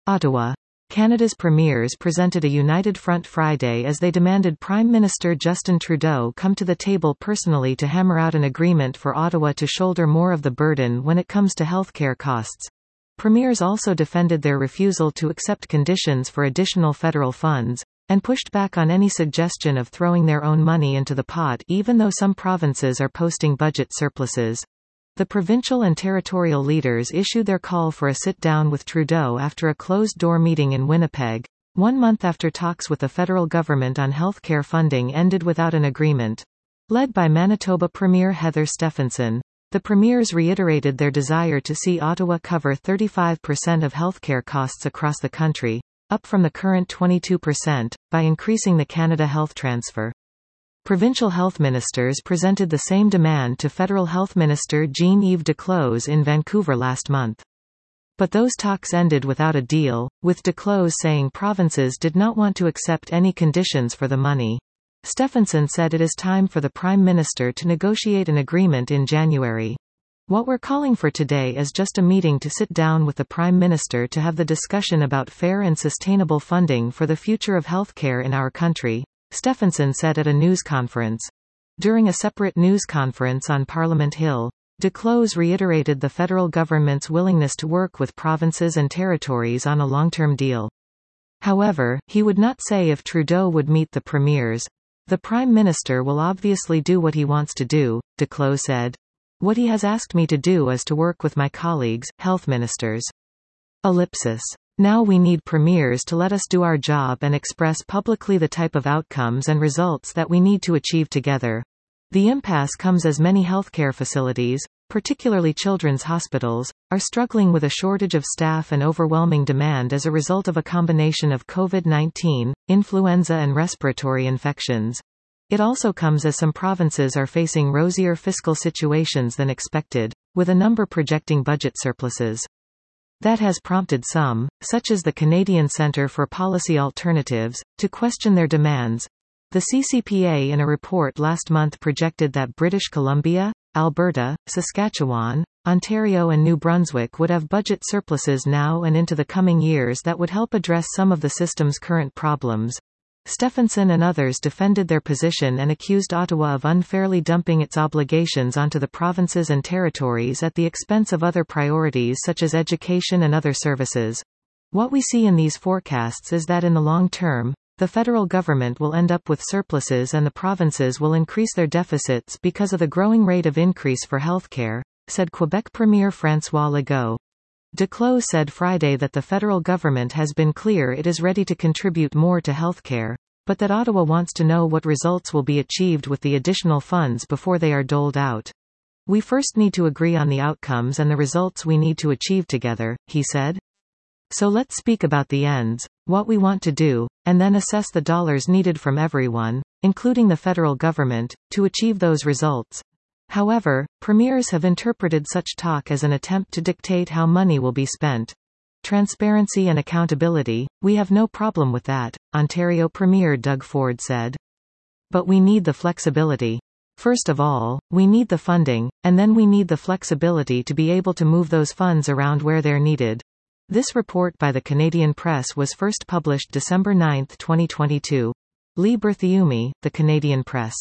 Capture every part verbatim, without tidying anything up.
Ottawa. Canada's premiers presented a united front Friday as they demanded Prime Minister Justin Trudeau come to the table personally to hammer out an agreement for Ottawa to shoulder more of the burden when it comes to healthcare costs. Premiers also defended their refusal to accept conditions for additional federal funds, and pushed back on any suggestion of throwing their own money into the pot even though some provinces are posting budget surpluses. The provincial and territorial leaders issued their call for a sit-down with Trudeau after a closed-door meeting in Winnipeg, one month after talks with the federal government on health care funding ended without an agreement. Led by Manitoba Premier Heather Stefanson, the premiers reiterated their desire to see Ottawa cover thirty-five percent of healthcare costs across the country, up from the current twenty-two percent, by increasing the Canada Health Transfer. Provincial health ministers presented the same demand to Federal Health Minister Jean-Yves Duclos in Vancouver last month. But those talks ended without a deal, with Duclos saying provinces did not want to accept any conditions for the money. Stefanson said it is time for the Prime Minister to negotiate an agreement in January. What we're calling for today is just a meeting to sit down with the Prime Minister to have the discussion about fair and sustainable funding for the future of healthcare in our country, Stefanson said at a news conference. During a separate news conference on Parliament Hill, Duclos reiterated the federal government's willingness to work with provinces and territories on a long-term deal. However, he would not say if Trudeau would meet the premiers. The Prime Minister will obviously do what he wants to do, Duclos said. What he has asked me to do is to work with my colleagues, health ministers. Ellipsis. Now we need premiers to let us do our job and express publicly the type of outcomes and results that we need to achieve together. The impasse comes as many healthcare facilities, particularly children's hospitals, are struggling with a shortage of staff and overwhelming demand as a result of a combination of COVID nineteen, influenza and respiratory infections. It also comes as some provinces are facing rosier fiscal situations than expected, with a number projecting budget surpluses. That has prompted some, such as the Canadian Centre for Policy Alternatives, to question their demands. The C C P A in a report last month projected that British Columbia, Alberta, Saskatchewan, Ontario and New Brunswick would have budget surpluses now and into the coming years that would help address some of the system's current problems. Stefanson and others defended their position and accused Ottawa of unfairly dumping its obligations onto the provinces and territories at the expense of other priorities such as education and other services. What we see in these forecasts is that in the long term, the federal government will end up with surpluses and the provinces will increase their deficits because of the growing rate of increase for healthcare, said Quebec Premier François Legault. Duclos said Friday that the federal government has been clear it is ready to contribute more to healthcare, but that Ottawa wants to know what results will be achieved with the additional funds before they are doled out. We first need to agree on the outcomes and the results we need to achieve together, he said. So let's speak about the ends, what we want to do, and then assess the dollars needed from everyone, including the federal government, to achieve those results. However, premiers have interpreted such talk as an attempt to dictate how money will be spent. Transparency and accountability, we have no problem with that, Ontario Premier Doug Ford said. But we need the flexibility. First of all, we need the funding, and then we need the flexibility to be able to move those funds around where they're needed. This report by the Canadian Press was first published December ninth twenty twenty-two. Lee Berthiaume, The Canadian Press.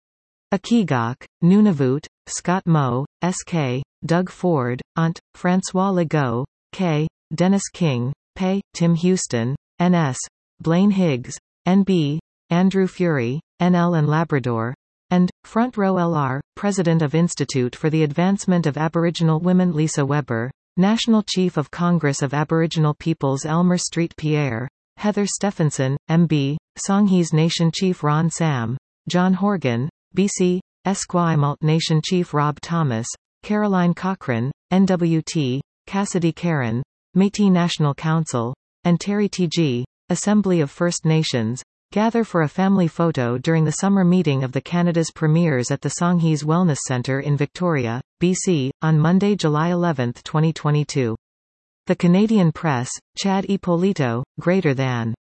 Akigok, Nunavut, Scott Moe, S K, Doug Ford, O N T, François Legault, K, Dennis King, P, Tim Houston, N S, Blaine Higgs, N B, Andrew Fury, N L and Labrador, and, Front Row L R, President of Institute for the Advancement of Aboriginal Women Lisa Weber, National Chief of Congress of Aboriginal Peoples Elmer Street Pierre, Heather Stefanson, M B, Songhees Nation Chief Ron Sam, John Horgan, B C, Esquimalt Nation Chief Rob Thomas, Caroline Cochrane, N W T, Cassidy Caron, Métis National Council, and Terry T G, Assembly of First Nations, gather for a family photo during the summer meeting of the Canada's premiers at the Songhees Wellness Centre in Victoria, B C, on Monday, July eleventh twenty twenty-two. The Canadian Press, Chad Ippolito, greater than